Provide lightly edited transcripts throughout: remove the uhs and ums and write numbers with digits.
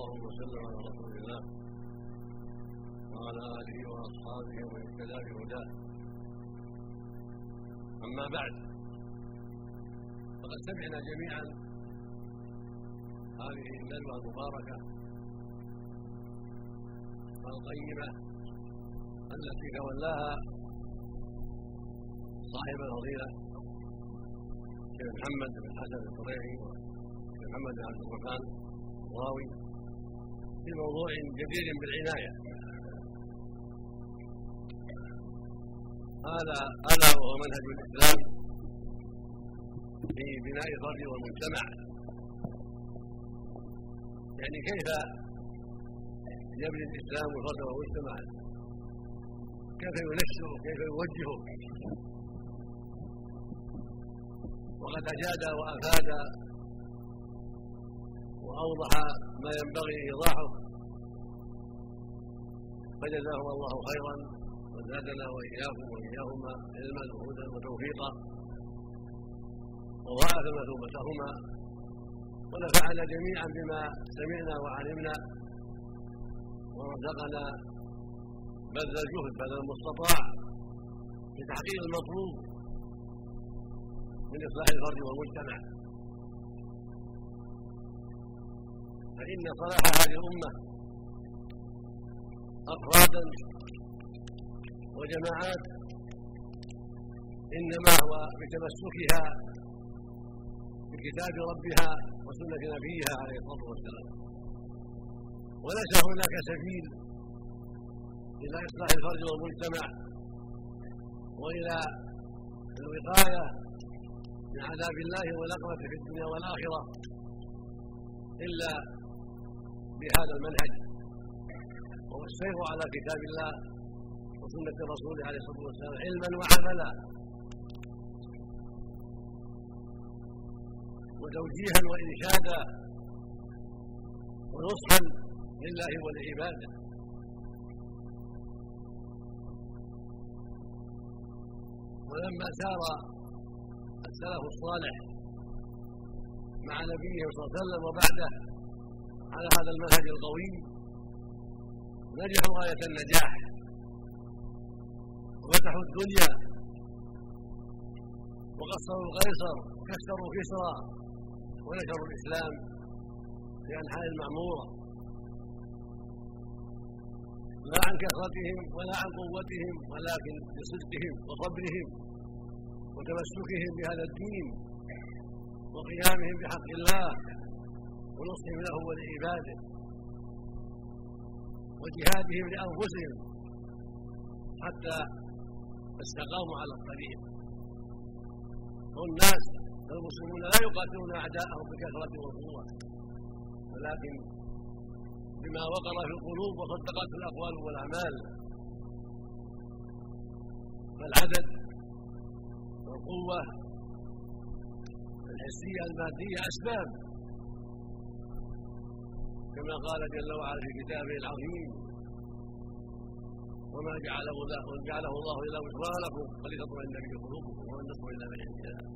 الله وسلم على رسول الله وعلى آله وأصحابه ومن اهتدى بهداه. أما بعد، فقد سمعنا جميعا هذه الندوة المباركة القيمة التي تولاها صاحب الفضيلة الشيخ محمد بن حسن الطريحي والشيخ محمد بن عبد الرحمن الراوي في موضوع جدير بالعناية، هذا وهو منهج الإسلام في بناء الفرد والمجتمع. يعني كيف يبني الإسلام الفرد والمجتمع، كيف ينشره، كيف يوجهه. وقد أجاد وأفاد وأوضح ما ينبغي إيضاحه، فجزاهم الله خيرا وزادنا وإياكم وإياهما علما وهدى وتوفيقا وضاعف مثوبتهما ونفعنا جميعا بما سمعنا وعلمنا ورزقنا بذل الجهد بذل المستطاع في تحقيق المطلوب من إصلاح الفرد والمجتمع. فإن صلاح هذه الأمة أفرادا وجماعات إنما هو بتمسكها بكتاب ربها وسنة نبيها عليه الصلاة والسلام، وليس هناك سبيل إلى إصلاح الفرد والمجتمع وإلى الوقاية من عذاب الله والعقبة في الدنيا والآخرة إلا بهذا المنهج، وهو السير على كتاب الله وسنة رسوله عليه الصلاة والسلام علما وعملا وتوجيها وإرشادا ونصحا لله ولعباده. ولما سار السلف الصالح مع نبيه صلى الله عليه وسلم وبعده على هذا المنهج القويم نجحوا غاية النجاح وفتحوا الدنيا وقصروا القيصر كسروا كسرى ونشروا الإسلام في أنحاء المعمورة، لا عن كثرتهم ولا عن قوتهم ولكن بصدقهم وصبرهم وتمسكهم بهذا الدين وقيامهم بحق الله ونصحهم له ولعباده وجهادهم لأنفسهم حتى استقاموا على الطريق. والناس المسلمون لا يقاتلون أعداءهم بكثرة وقوة، ولكن بما وقر في القلوب وصدقت الأقوال والأعمال. فالعدد والقوة الحسية المادية أسباب، كما قال جل وعلا في كتابه العظيم: وما جعله الله إلا بشرى لكم ولتطمئن به قلوبكم وما النصر إلا من عند الله.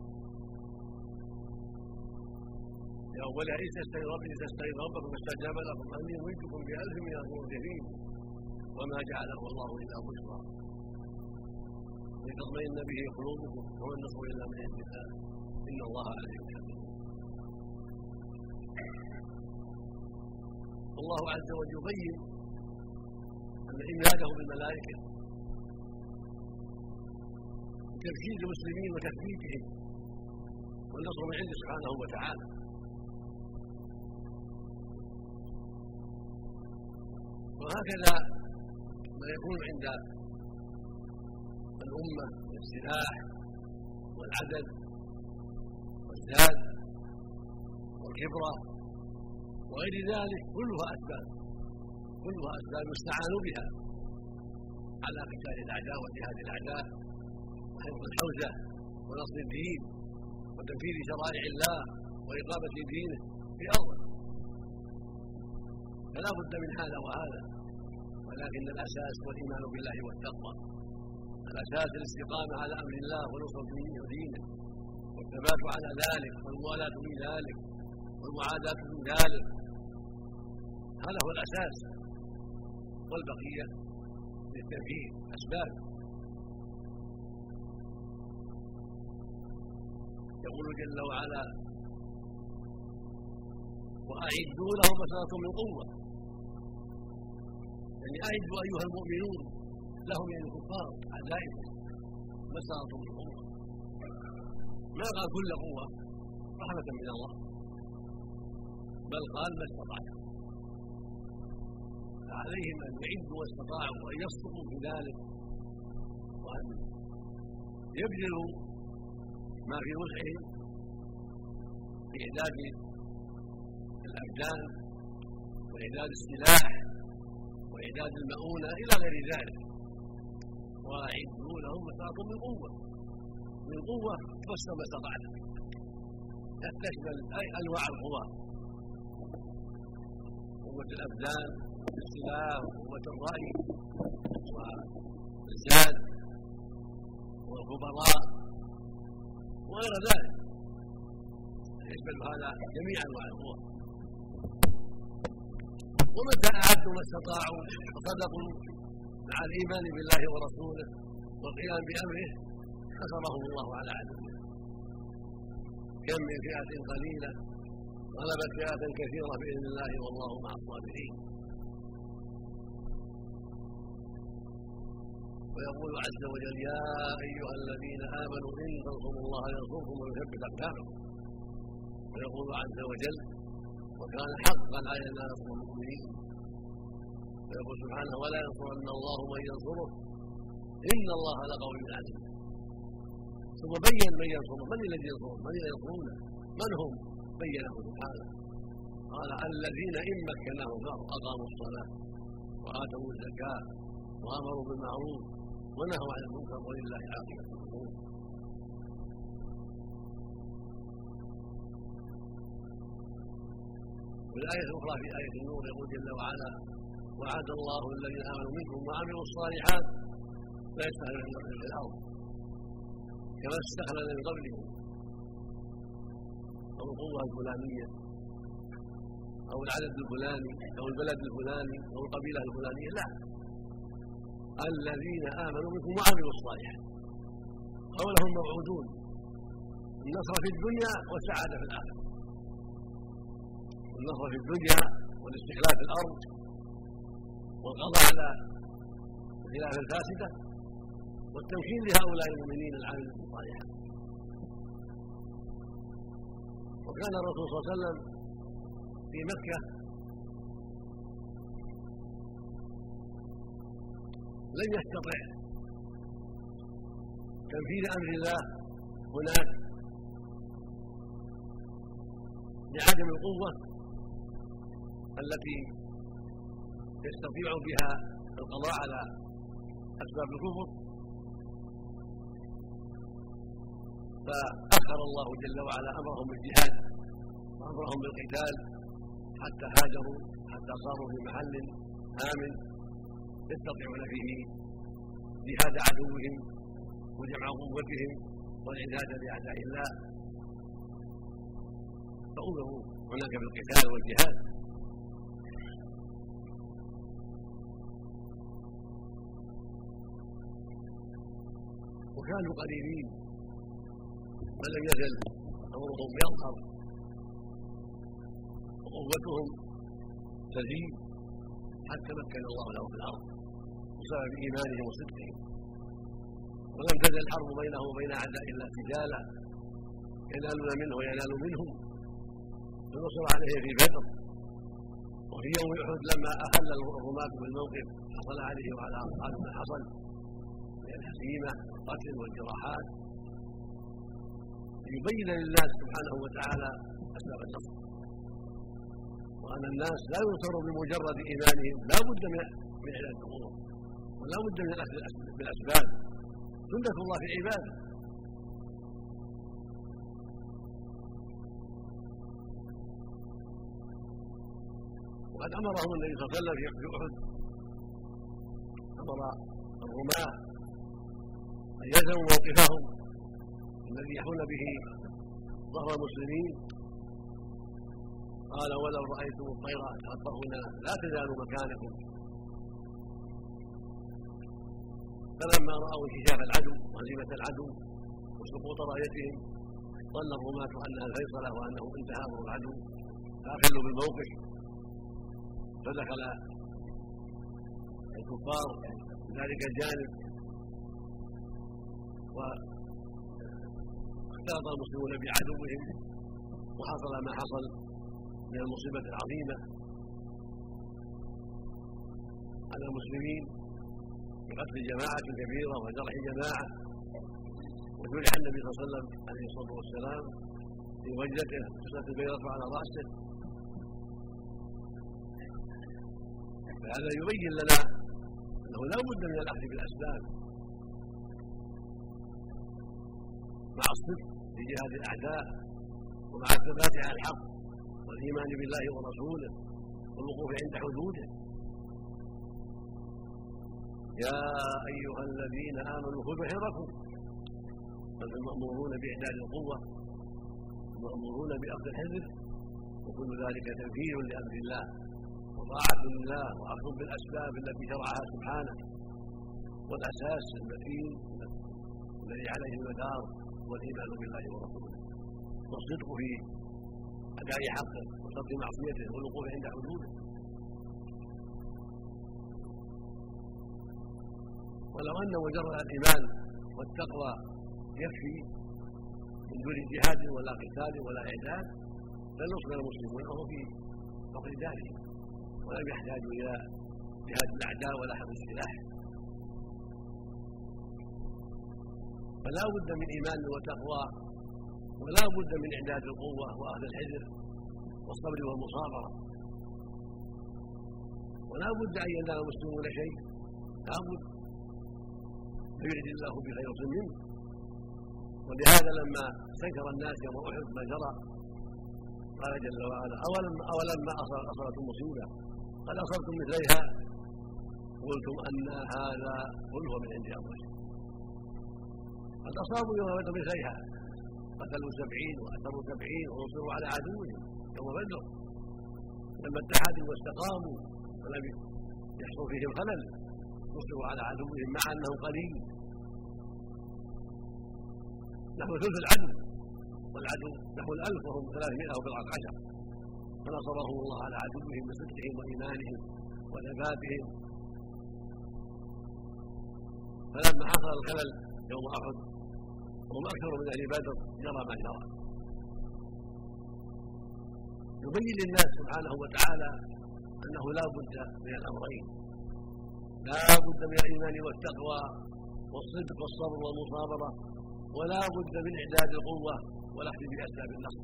يا أولها إذ تستغيث ربكم فاستجاب لكم أني أمدكم ب1000 من المرسلين وما جعله الله إلا بشرى ولتطمئن به قلوبكم وما النصر إلا من عند الله إن الله عليم حكيم. الله عز وجل يبين أن إمداده بالملائكة وتركيز المسلمين وتثبيتهم والنصر من عنده سبحانه وتعالى. وهكذا ما يكون عند الأمة من السلاح والعدد والزاد والكبرى وغير ذلك كلها أسباب يستعان بها على قتال الأعداء وجهاد الأعداء وحفظ الحوزة ونصر الدين وتنفيذ شرائع الله وإقامة دينه في أرضه. فلا بد من هذا وهذا، ولكن الأساس والإيمان بالله والتقوى، الأساس الاستقامة على أمر الله ونصرة دينه والثبات على ذلك والموالاة من ذلك والمعاداة من ذلك. هذا هو الأساس، والبقية للتنفيذ أسباب. يقول جل وعلا: وأعدوا لهم ما استطعتم من قوة، يعني أعدوا أيها المؤمنون لهم، يعني الكفار أعدائهم، ما استطعتم من قوة. ما قال كل قوة رحمة من الله، بل قال ما استطعتم، فعليهم أن يعدوا ما استطاعوا وأن يصدقوا في ذلك، وأن يبذلوا ما في وسعهم في إعداد الأبدان وإعداد السلاح وإعداد المؤونة إلى غير ذلك. وأعدوا لهم ما استطعتم من قوة، من قوة تفسر ما استطعتم، تشمل أنواع القوى: قوة الأبدان، السلاح، قوة الرأي، والزاد، والخبراء، وغير ذلك. يشمل هذا جميع أنواع القوى. ومتى أعدوا ما استطاعوا وصدقوا مع الإيمان بالله ورسوله والقيام بأمره نصرهم الله على عدوه. كم من فئة قليلة غلبت فئة كثيرة بإذن الله والله مع الصابرين. ويقول عز وجل: يا أيها الذين آمنوا إن تنصروا الله ينصركم ويثبت أقدامكم. ويقول عز وجل: وكان حقا علينا نصر المؤمنين. ويقول سبحانه: ولا ينصرن الله من ينصره إن الله لقوي عزيز. ثم بين من ينصره، من الذي ينصره، من ينصرونه، من هم؟ بينه سبحانه، قال: الذين إن مكناهم في الأرض أقاموا الصلاة وآتوا الزكاة وأمروا بالمعروف ونهوا عن المنكر ولله عاقبة الأمور. والآية الأخرى في آية النور يقول جل وعلا: وعد الله الذين آمنوا منكم وعملوا الصالحات لا يستخلفنهم في الأرض كما استخلف من قبلهم، أو القوة الفلانية أو العدد الفلاني أو البلد الفلاني أو القبيلة الفلانية، لا، الذين آمنوا منكم وعملوا الصالحات. قولهم موعودون النصر في الدنيا والسعادة في الآخرة. النصر في الدنيا والاستخلاف في الأرض والقضاء على الخلاف الفاسدة والتمكين لهؤلاء المؤمنين العاملين الصالحات. وكان الرسول صلى الله عليه وسلم في مكة لم يستطع تنفيذ أمر الله هناك لعدم القوة التي يستطيع بها القضاء على أسباب الكفر، فأخر الله جل وعلا أمرهم بالجهاد وأمرهم بالقتال حتى هاجروا، حتى صاروا في محل آمن يستطيعون فيه جهاد عدوهم وجمع قوتهم والعناد لأعداء الله، فأمروا هناك بالقتال والجهاد. وكانوا قليلين ولم يزل أمرهم يظهر وقوتهم تزيد حتى مكن الله لهم في الأرض بسبب إيمانهم وصدقهم. ولم تزل الحرب بينه وبين أعداء الله سجالا ينالون منه وينال منهم، فنصر عليه في بدر وفي يوم أحد لما أحل الرماة بالموقف حصل عليه وعلى أصحابه ما حصل من الهزيمة والقتل والجراحات، ليبين لله سبحانه وتعالى أسباب النصر، وأن الناس لا ينصروا بمجرد إيمانهم، لا بد من علاج الأمور ولا بد من الأخذ بالأسباب، سنة الله في عباده. وقد أمرهم النبي صلى الله عليه وسلم في أحد، أمر الرماة أن يلزموا موقفهم الذي يحون به ظهر المسلمين قال ولو رأيتم الطير تخطفنا لا تزالوا مكانكم. فلما رأوا انكشاف العدو وهزيمة العدو وسقوط رايتهم ظن الرماة أنها الفيصلة وأنه انتهى أمر العدو فأخلوا بالموقف، فدخل الكفار من ذلك الجانب واختلط المسلمون بعدوهم وحصل ما حصل من المصيبة العظيمة على المسلمين بقتل جماعة كبيرة وجرح جماعة، وجرح النبي صلى الله عليه وسلم عليه الصلاة والسلام في وجهته قصة البيضة على رأسه. فهذا يبين لنا أنه لا بد من الأخذ بالأسباب مع الصدق في جهاد الأعداء ومع الثبات على الحق والإيمان بالله ورسوله والوقوف عند حدوده. يا أيها الذين آمنوا خذوا حذركم، فأنتم مأمورون بإعداد القوة ومأمورون بأخذ الحذر، وكل ذلك تنفيذ لأمر الله وطاعة لله وأخذ بالأسباب التي شرعها سبحانه، والأساس المتين الذي عليه المدار والإيمان بالله ورسوله والصدق في أداء حقه وترك معصيته والوقوف عند حدوده. ولو أن مجرد الإيمان والتقوى يكفي من دون جهاد ولا قتال ولا إعداد لنصبر المسلمون وهو في فقر ذلك، ولم يحتاجوا إلى جهاد الأعداء ولا حمل السلاح. فلا بد من إيمان وتقوى، ولا بد من إعداد القوة وأخذ الحذر والصبر والمصابرة، ولا بد أن ينال المسلمون شيء، لا بد فيريد الله بخير منه. ولهذا لما استنكر الناس يوم أحد ما جرى قال جل وعلا أولما أصابتم مصيبة قد أصبتم مثليها قلتم أن هذا قل هو من عند أنفسكم. قد أصابوا يوم بدر مثليها، قتلوا 70 وأسروا 70 ونصروا على عدوهم يوم بدر، لما اتحدوا واستقاموا ولم يحصل فيهم خلل نصروا على عدوهم مع أنهم قليل. نحو ثلث العدو والعدو نحو 1000 وهم 300 أو بضعة عشر، فنصرهم الله على عدوهم بصدقهم وإيمانهم وثباتهم. فلما حصل الخلل يوم أحد وهم أكثر من أهل بدر جرى ما جرى، يبين للناس سبحانه وتعالى أنه لا بد من الأمرين، لا بد من الإيمان والتقوى والصدق والصبر والمصابرة، ولا بد من إعداد القوة والأخذ بأسباب النصر.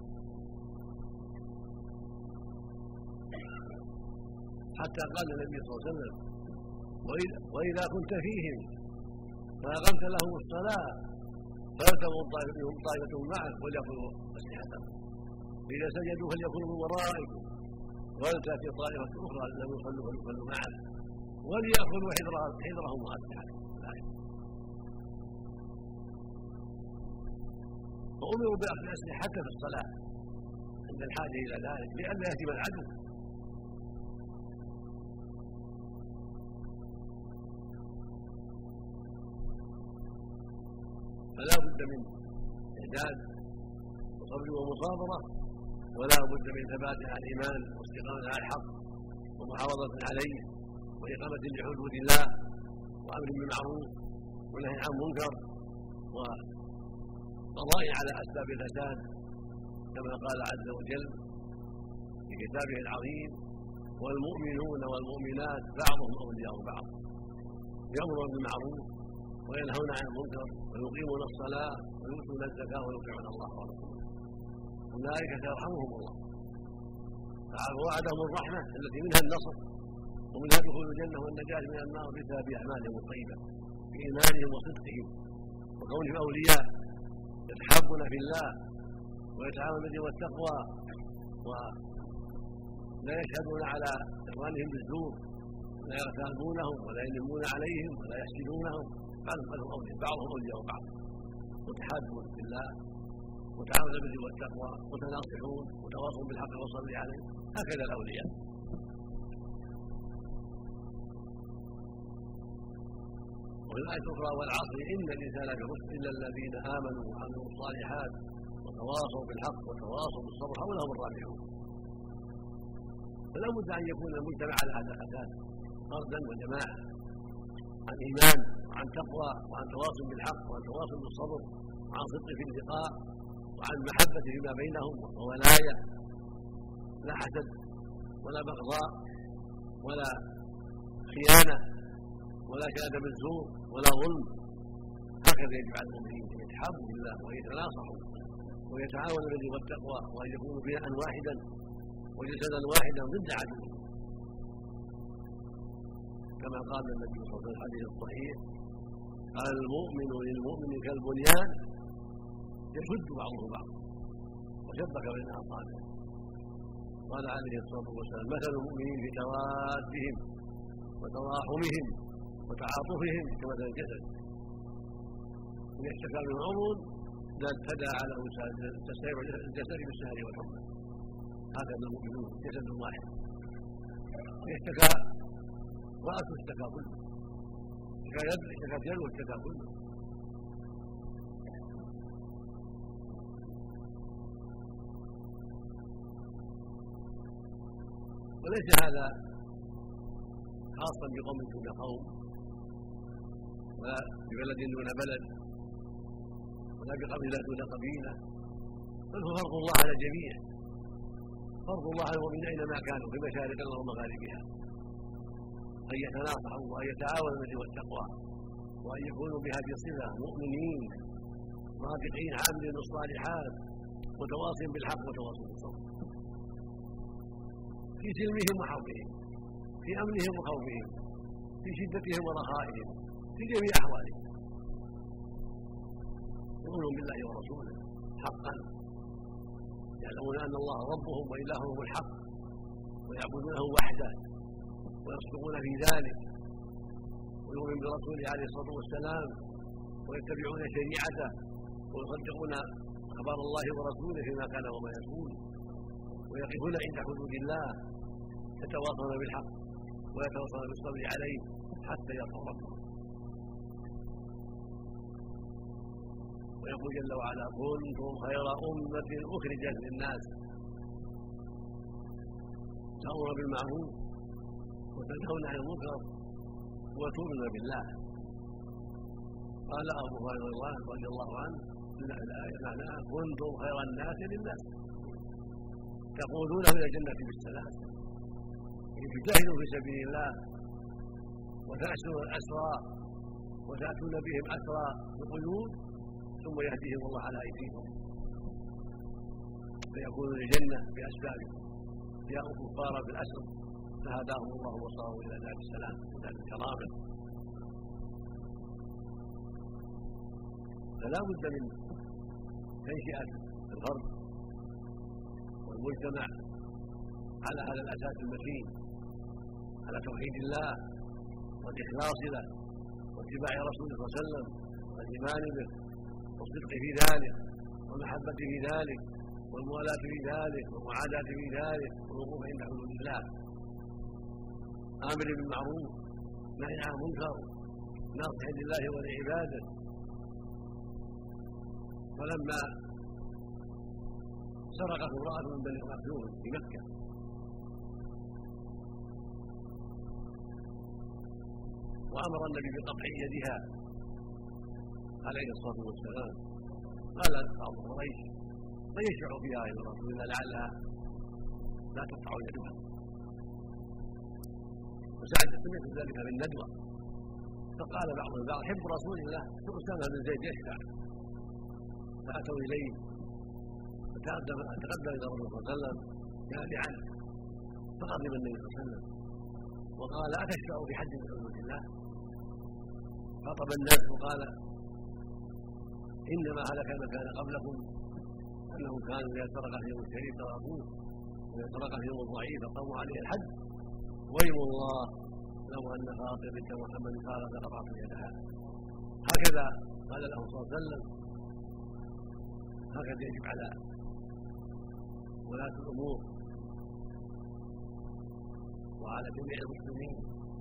حتى قال النبي صلى الله عليه وسلم وإذا كنت فيهم فأقمت لهم الصلاة فلتقم طائفة معك وليأخذوا أسلحتهم، فإذا سجدوا فليكونوا من ورائكم ولتأتي طائفة أخرى لم يصلوا فليصلوا معك وليأخذوا حذرهم وأسلحتهم. فأمروا بأخذ الأسلحة حتى في الصلاة عند الحاجة إلى ذلك لئلا يهزم العدو. فلا بد من إعداد وصبر ومصابرة، ولا بد من ثبات على الإيمان واستقامة على الحق ومحافظة عليه وإقامة لحدود الله وأمر بالمعروف ونهي عن منكر وقضاء على أسباب الفساد، كما قال عز وجل في كتابه العظيم والمؤمنون والمؤمنات بعضهم أولياء بعض يأمرون بالمعروف وينهون عن المنكر ويقيمون الصلاة ويؤتون الزكاة ويطيعون الله ورسوله أولئك سيرحمهم الله. وعدهم الرحمة التي منها النصر ومنها دخول الجنة والنجاة من النار بسبب أعمالهم الطيبة بإيمانهم وصدقهم وكونهم أولياء يتحابون في الله ويتعاونون بالبر والتقوى ولا يشهدون على إخوانهم بالزور ولا يغتابونهم ولا يلمون عليهم ولا يحسدونهم، بعضهم أولياء بعض وتحابون في الله وتعاون بالبر والتقوى، متناصحون، متواصون بالحق والصبر عليه، هكذا الاولياء. وفي الآية الأخرى: والعصر إن الإنسان لفي خسر إلا الذين آمنوا وعملوا الصالحات وتواصوا بالحق وتواصوا بالصبر هؤلاء هم الرابحون. فلا بد أن يكون المجتمع على هذا الأساس فردا وجماعة، عن إيمان وعن تقوى وعن تواصل بالحق وعن تواصل بالصبر وعن صدق في اللقاء وعن محبة فيما بينهم وولاية، لا حسد ولا بغضاء ولا خيانة ولا شهادة بالزور ولا ظلم. هكذا يجب على المؤمنين ان يتحابوا بالله وان يتناصحوا ويتعاونوا بالبر والتقوى وان يكونوا بناء واحدا وجسدا واحدا ضد عدوهم، كما قال النبي صلى الله عليه وسلم في الحديث الصحيح: المؤمن للمؤمن كالبنيان يشد بعضه بعضا وشبك بين اصابعه. قال عليه الصلاه والسلام: مثل المؤمنين في توادهم وتراحمهم وتعاطفهم كمثل الجسد، إن اشتكى من عضو تداعى له تستعير الجسد بالسهر والحمى. هكذا المؤمنون جسد واحد، إن اشتكى رأسه اشتكى كله، اشتكت يده اشتكى كله. وليس هذا خاصا بقوم دون قوم ولا ببلد دون بلد ولا بقبيلة دون قبيلة، بل هو فرض الله على الجميع، فرض الله على المؤمنين أينما كانوا في مشارق الأرض ومغاربها، أن يتناصحوا وأن يتعاونوا بالبر والتقوى وأن يكونوا بهذه الصفة مؤمنين رافقين عاملين الصالحات متواصين بالحق وتواصين بالصبر في سلمهم وحربهم، في أمنهم وخوفهم، في شدتهم ورخائهم، في جميع أحوالهم، يؤمنون بالله ورسوله حقا، يعلمون أن الله ربهم وإلههم الحق ويعبدونه وحده ويصدقون في ذلك، ويؤمن برسوله عليه الصلاة والسلام ويتبعون شريعته ويصدقون أخبار الله ورسوله فيما كان وما يكون، ويقفون عند حدود الله، يتواصون بالحق ويتواصون بالصبر عليه حتى يلقوا ربهم. ويقول جل وعلا: كنتم خير أمة أخرجت للناس تأمرون بالمعروف وتنهون عن المنكر وتؤمنون بالله. قال أبو هريرة رضي الله عنه: الآية معناها كنتم خير الناس للناس تقودون إلى الجنة بالسلام، تجاهدوا في سبيل الله وتأسرون الأسرى وتأتون بهم أسرى بقيود ثم يهديهم الله على أيديهم فيكونوا للجنة بأسبابهم، جاءوا كفارا في الأسر فهداهم الله وصاروا إلى دار السلام ودار الكرامة. فلا بد من تنشئة الفرد والمجتمع على هذا الأساس المتين، على توحيد الله والإخلاص له واتباع رسوله صلى الله عليه وسلم والإيمان به والصدق في ذلك والمحبة في ذلك والموالاة في ذلك والمعاداة في ذلك والوقوف عند حدود الله، آمر بالمعروف نهي عن المنكر ناصح لله ولعباده. ولما سرقت امرأة من بني مخزوم في مكة وأمر النبي بقطع يدها عليه الصلاة والسلام، قال بعض قريش: من يشفع فيها إلى رسول الله لعلها لا تقطع يدها. وسعد سمعت ذلك بالندوة، فقال بعضهم البعض: حب رسول الله أسامة بن زيد يشفع. فأتوا إليه فتقدم إلى الرسول صلى الله عليه وسلم جامعا، فغضب النبي صلى الله عليه وسلم وقال: أتشفع في حد من حدود الله؟ خاطب الناس وقال: إنما هلك من كان قبلكم أنهم كانوا إذا سرق فيهم الشريف تركوه وإذا سرق فيهم الضعيف فقاموا عليه الحد، ويم الله لو أن خاطر بنت محمد قال لقطعت يدها. هكذا قال له صلى الله عليه وسلم هكذا يجب على ولاة الأمور وعلى جميع المسلمين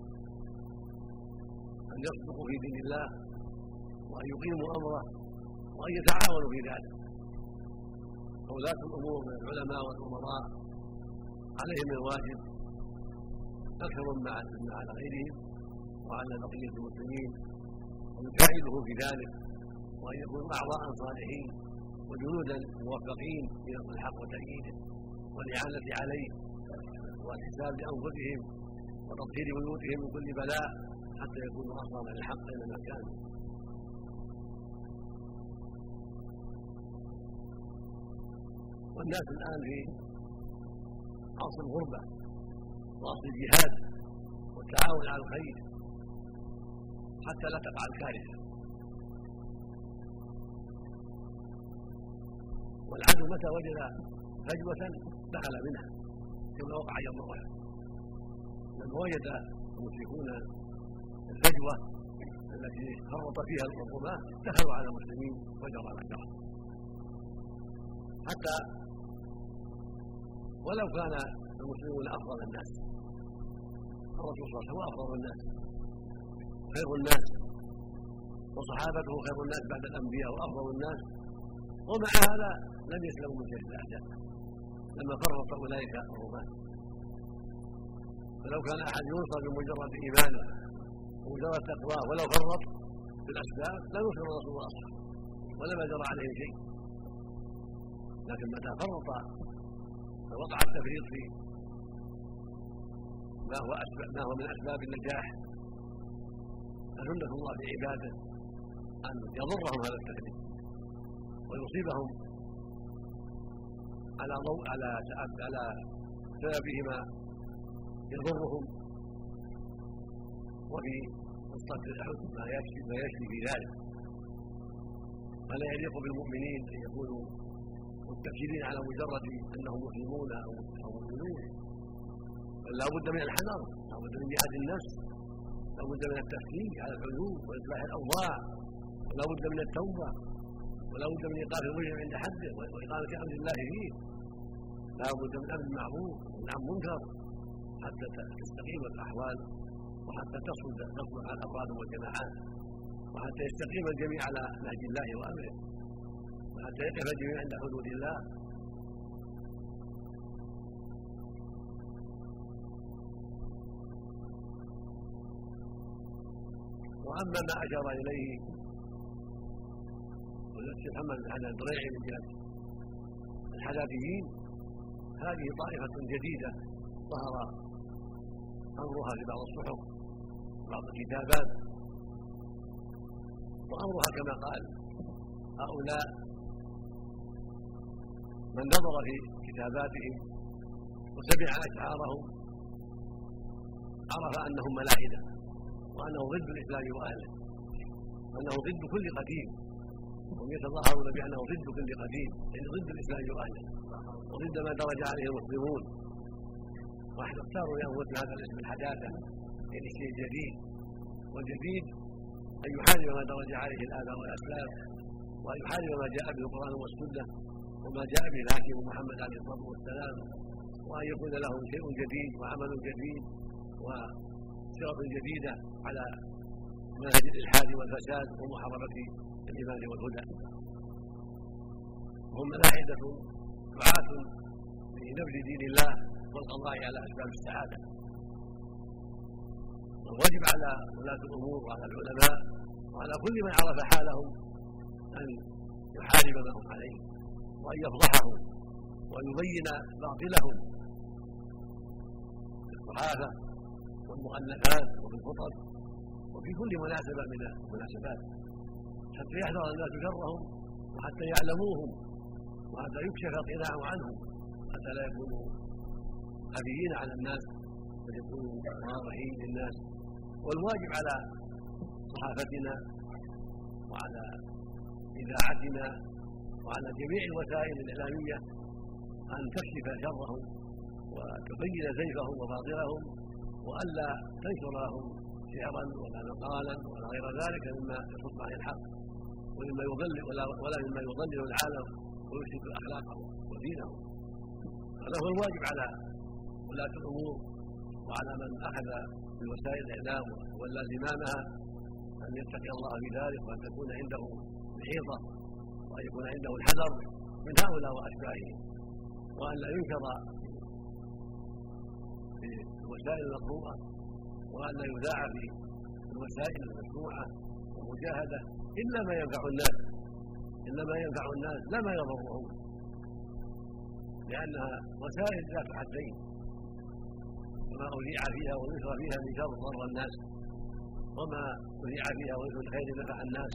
أن يصدقوا في دين الله وأن يقيموا أمره وأن يتعاونوا في ذلك. ولاة الأمور من العلماء والأمراء عليهم الواجب أكثر مما على غيرهم وعلى بقية المسلمين أن يساعدوه في ذلك وأن يكونوا أعضاء صالحين وجنودا موفقين لنصر الحق وتأييده والإعانة عليه والحساب بأنفسهم وتطهير بيوتهم من كل بلاء حتى يكونوا أصحابا للحق أينما كانوا. والناس الآن في عصر الغربة وعصر الجهاد والتعاون على الخير حتى لا تقع الكارثة. والعدو متى وجد فجوة دخل منها كما وقع يوم أحد لما وجد المشركون الفجوة التي فرط فيها الرماة دخلوا على المسلمين وجرى مكرهم حتى ولو كان المسلمون أفضل الناس. الرسول صلى الله عليه وسلم هو أفضل الناس خير الناس وصحابته خير الناس بعد الأنبياء وأفضل الناس، ومع هذا لم يسلموا من شر الأعداء لما فرط أولئك الرماة. فلو كان أحد ينصر بمجرد إيمانه ومجرد تقواه ولو فرط في الأسباب لا نصر الرسول وأصحابه ولما جرى عليهم شيء، لكن متى فرط فوقع التفريط في ما هو من أسباب النجاح فسنة الله لعباده أن يضرهم هذا التفريط ويصيبهم على سببه ما يضرهم، وفي قصة أحد ما يشفي في ذلك. فلا يليق بالمؤمنين أن يكونوا متكلين على مجرد أنهم مسلمون أو مؤمنون، بل لا بد من الحذر، لا بد من جهاد النفس، لا بد من التفكير على الحدود وإصلاح الأوضاع، ولا بد من التوبة، ولا بد من إيقاف المجرم عند حده وإقامة أمر الله فيه، لا بد من أمر معروف ومن عن منكر حتى تستقيم الأحوال وحتى تصلح الأفراد والجماعات وحتى يستقيم الجميع على نهج الله وأمره وحتى يقف الجميع عند حدود الله. وأما ما أشار إليه والشيخ محمد بن حسن الدريعي من جهة الحلابيين، هذه طائفة جديدة ظهر أمرها في بعض الصحف بعض الكتابات، وأمرها كما قال هؤلاء من نظر في كتاباتهم وسمع أشعارهم عرف أنهم ملاحدة وأنه ضد الإسلام وأهله وأنه ضد كل قديم، وهم يتظاهرون بأنه ضد كل قديم يعني ضد الإسلام وأهله وضد ما درج عليه المسلمون، واختاروا لأنفسهم هذا الاسم الحداثة يعني الشيء الجديد، والجديد أن يحارب ما درج عليه الآباء والأسلاف وأن يحارب ما جاء به القرآن والسنة وما جاء به الحاكم محمد عليه الصلاة والسلام، وأن يكون لهم شيء جديد وعمل جديد وصيغة جديدة على منهج الإلحاد والفساد ومحاربة الإيمان والهدى. هم ملاحدة دعاة لنبذ دين الله والقضاء على أسباب السعادة، والواجب على ولاة الأمور وعلى العلماء وعلى كل من عرف حالهم أن يحارب ما هم عليه وأن يفضحهم وأن يبين باطلهم في الصحافة والمؤلفات وفي الخطب وفي كل مناسبة من المناسبات حتى يحذر الناس شرهم وحتى يعلموهم وحتى يكشف القناع عنهم حتى لا يكونوا خفيين على الناس بل يكونوا واضحين للناس. والواجب على صحافتنا وعلى إذاعتنا وعلى جميع الوسائل الإعلامية أن تكشف شرهم وتبين زيفهم وباطلهم وألا تنشر لهم شعرا ولا مقالا ولا غير ذلك مما يصد عن الحق ولا مما يضلل العالم ويفسد اخلاقهم ودينهم. هذا هو الواجب على ولاة الامور وعلى من اخذ بوسائل الاعلام وولى زمامها ان يتقي الله في ذلك، وان تكون عنده الحيطه، وان يكون عنده الحذر من هؤلاء واشباههم، وان لا ينشر في الوسائل المقروءه، وان لا يذاع في الوسائل المسموعه والمجاهده الا ما ينفع الناس، لا ما يضرهم، لانها وسائل ذات حدين، وما اذيع فيها ويسرى فيها من شر ضر الناس، وما اذيع فيها ويسرى الخير نفع الناس.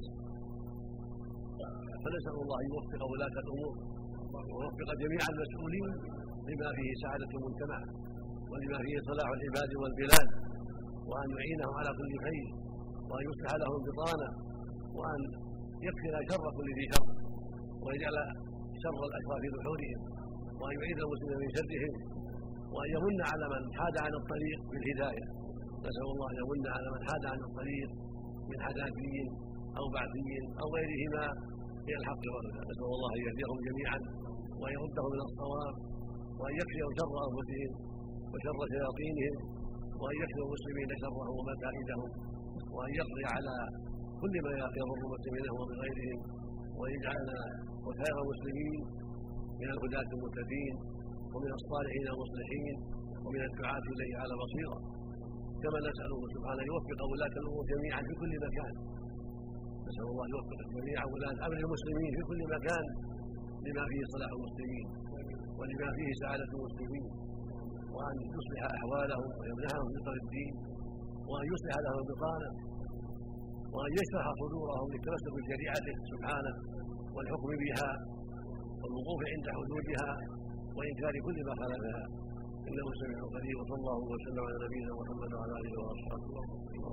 فنسال الله ان يوفق ولاة الامور ويوفق جميع المسؤولين لما فيه سعاده المجتمع ولما فيه صلاح العباد والبلاد، وان يعينهم على كل خير، وان يصلح لهم بطانه، وان يكفر شر كل ذي شر، ويجعل شر الاشرار في نحورهم، وان يعيد المسلمين من شرهم، وان يمن على من حاد عن الطريق بالهدايه. نسال الله ان يمن على من حاد عن الطريق من حداثي او بعثي او غيرهما الى الحق والهدى. نسال الله ان يهديهم جميعا وان يردهم الى الصواب، وان يكفيهم شر انفسهم وشر شياطينهم، وان يكفي المسلمين شرهم ومكائدهم، وان يقضي على كل ما يضر المسلمين وبغيرهم، وان يجعلنا وسائر المسلمين من الهداة المهتدين ومن الصالحين المصلحين ومن الدعاة اليه على بصيره. كما نساله سبحانه ان يوفق ولاة الامور جميعا في كل مكان، نسال الله ان يوفق جميع ولاة امر المسلمين في كل مكان لما فيه صلاح المسلمين ولما فيه سعاده المسلمين، وان يصلح احوالهم ويمنحهم نصر الدين، وان يصلح لهم البطانه، وان يشرح صدورهم للتمسك بشريعته سبحانه والحكم بها والوقوف عند حدودها وانكار كل ما خالفها، انه سميع قريب. وصلى الله وسلم على نبينا محمد وعلى اله واصحابه.